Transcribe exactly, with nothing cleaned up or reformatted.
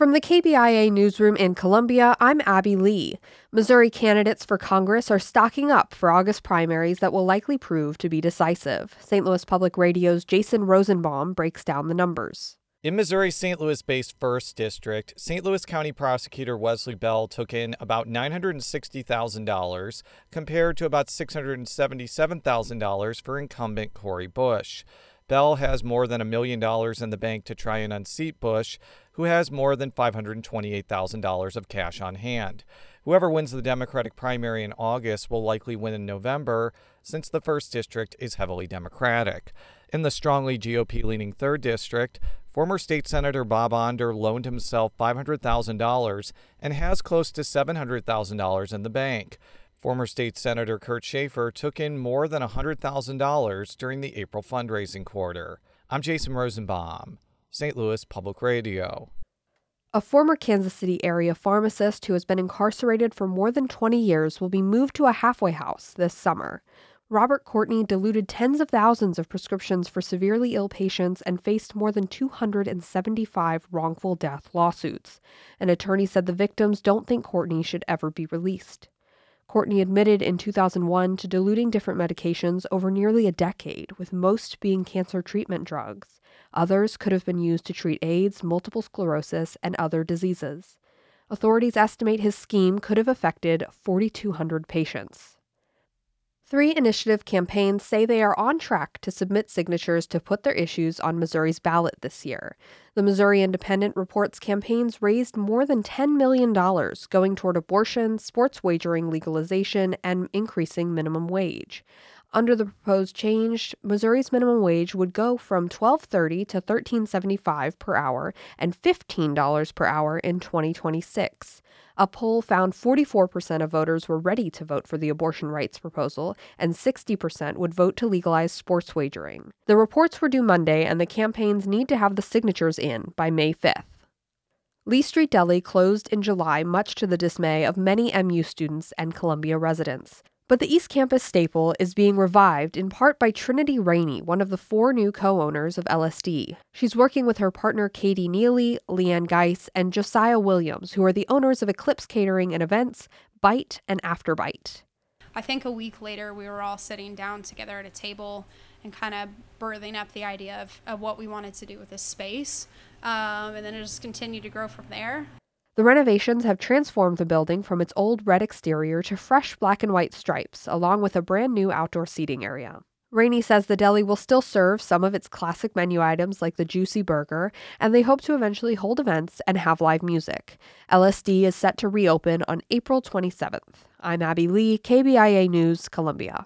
From the K B I A newsroom in Columbia, I'm Abby Lee. Missouri candidates for Congress are stocking up for August primaries that will likely prove to be decisive. Saint Louis Public Radio's Jason Rosenbaum breaks down the numbers. In Missouri's Saint Louis-based first District, Saint Louis County Prosecutor Wesley Bell took in about nine hundred sixty thousand dollars compared to about six hundred seventy-seven thousand dollars for incumbent Cori Bush. Bell has more than a million dollars in the bank to try and unseat Bush, who has more than five hundred twenty-eight thousand dollars of cash on hand. Whoever wins the Democratic primary in August will likely win in November, since the first District is heavily Democratic. In the strongly G O P-leaning third District, former State Senator Bob Onder loaned himself five hundred thousand dollars and has close to seven hundred thousand dollars in the bank. Former State Senator Kurt Schaefer took in more than one hundred thousand dollars during the April fundraising quarter. I'm Jason Rosenbaum, Saint Louis Public Radio. A former Kansas City area pharmacist who has been incarcerated for more than twenty years will be moved to a halfway house this summer. Robert Courtney diluted tens of thousands of prescriptions for severely ill patients and faced more than two hundred seventy-five wrongful death lawsuits. An attorney said the victims don't think Courtney should ever be released. Courtney admitted in two thousand one to diluting different medications over nearly a decade, with most being cancer treatment drugs. Others could have been used to treat AIDS, multiple sclerosis, and other diseases. Authorities estimate his scheme could have affected four thousand two hundred patients. Three initiative campaigns say they are on track to submit signatures to put their issues on Missouri's ballot this year. The Missouri Independent reports campaigns raised more than ten million dollars going toward abortion, sports wagering legalization, and increasing minimum wage. Under the proposed change, Missouri's minimum wage would go from twelve thirty to thirteen seventy-five per hour and fifteen dollars per hour in twenty twenty-six. A poll found forty-four percent of voters were ready to vote for the abortion rights proposal, and sixty percent would vote to legalize sports wagering. The reports were due Monday, and the campaigns need to have the signatures in by May fifth. Lee Street Deli closed in July, much to the dismay of many M U students and Columbia residents. But the East Campus staple is being revived in part by Trinity Rainey, one of the four new co-owners of L S D. She's working with her partner Katie Neely, Leanne Geis, and Josiah Williams, who are the owners of Eclipse Catering and Events, Bite, and Afterbite. I think a week later we were all sitting down together at a table and kind of birthing up the idea of, of what we wanted to do with this space. Um, and then it just continued to grow from there. The renovations have transformed the building from its old red exterior to fresh black and white stripes, along with a brand new outdoor seating area. Rainey says the deli will still serve some of its classic menu items like the Juicy Burger, and they hope to eventually hold events and have live music. L S D is set to reopen on April twenty-seventh. I'm Abby Lee, K B I A News, Columbia.